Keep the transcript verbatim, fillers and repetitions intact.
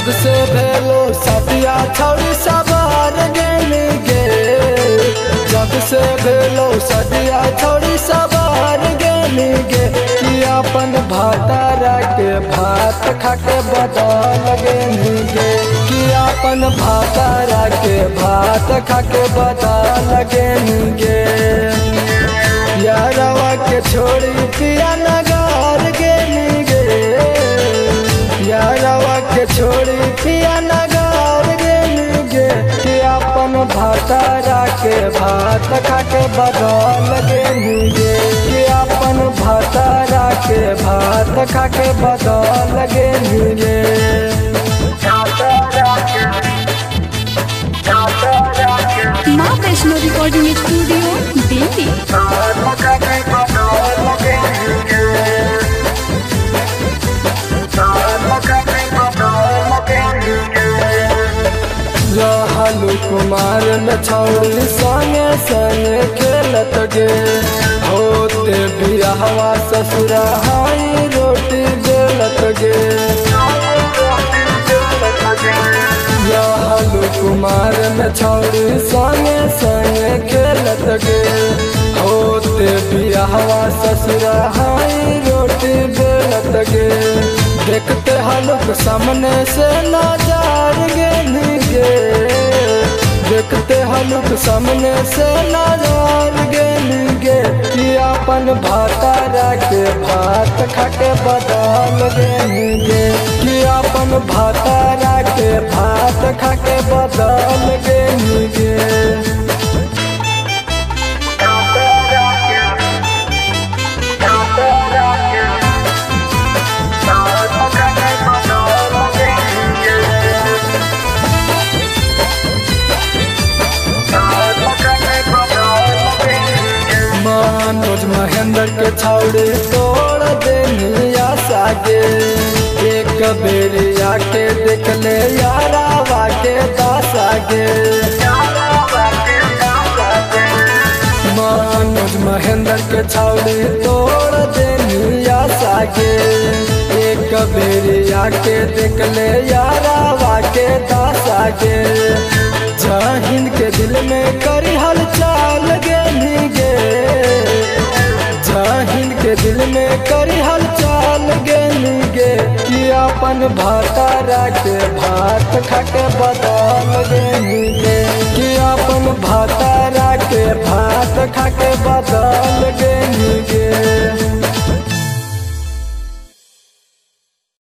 जब से भेलो सतिया छौड़ी सवार गेली गे, जब से भेलो सतिया छौड़ी सवार गेली गे, कि अपन भातारा के भात खाके बदल गेली गे, कि अपन भातारा के भात खाके बदल गेली गे। यारवा के छोड़ी पिया नगार गेली गे, यारवा के छोड़ी पिया नगार गेली गे, कि अपन भातारा के भात खाके बदल गेली गे, कि अपन भातारा के भात खाके बदल गेली गे। माँ वैष्णो रिकॉर्डिंग स्टूडियो दिल्ली। रहलू कुमार में छौड़ी संगे संगे खेलत गे, होते बियाहवा ससुरा हाई रोटी बेलत गे। रहलू कुमार में छौड़ी संगे संगे खेलत गे, होते बियाहवा ससुरा हाई रोटी बेलत गे। देखते हलुक सामने से नजार गेली गे, देखते हलुक सामने से नजार गेली गे, कि अपन भातारा के भात खाके बदल गेली गे, कि अपन भातारा के भात खाके बदल गेली गे। मनोज महेंद्र के छौड़ी तोड़ देनी आशा गे, एक बेरी आके देख ले यारावा के दासा गे। मनोज महेंद्र के छौड़ी तोड़ देनी आशा गे, एक बेरी आके देख ले यारावा के दासा गे। जहिन के दिल में करी हलचल गेली गे, जहिन के दिल में करी हलचल गेली गे, कि अपन भातारा के भात खाके बदल गेली गे, कि अपन भातारा के भात खाके बदल गे।